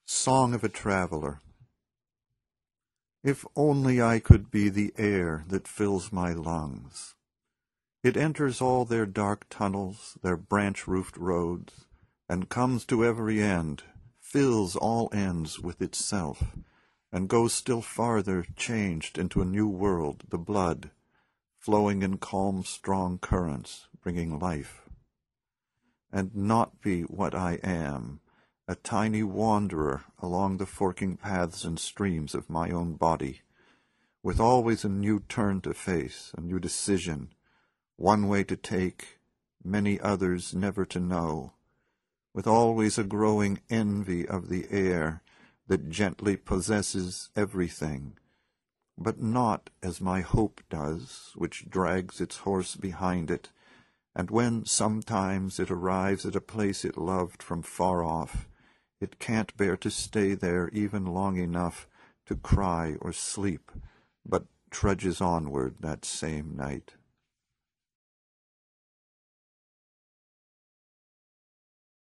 Song of a Traveler. If only I could be the air that fills my lungs. It enters all their dark tunnels, their branch-roofed roads, and comes to every end, fills all ends with itself, and goes still farther changed into a new world, the blood, flowing in calm, strong currents, bringing life. And not be what I am, a tiny wanderer along the forking paths and streams of my own body, with always a new turn to face, a new decision, one way to take, many others never to know, with always a growing envy of the air that gently possesses everything, but not as my hope does, which drags its horse behind it, and when sometimes it arrives at a place it loved from far off, it can't bear to stay there even long enough to cry or sleep, but trudges onward that same night.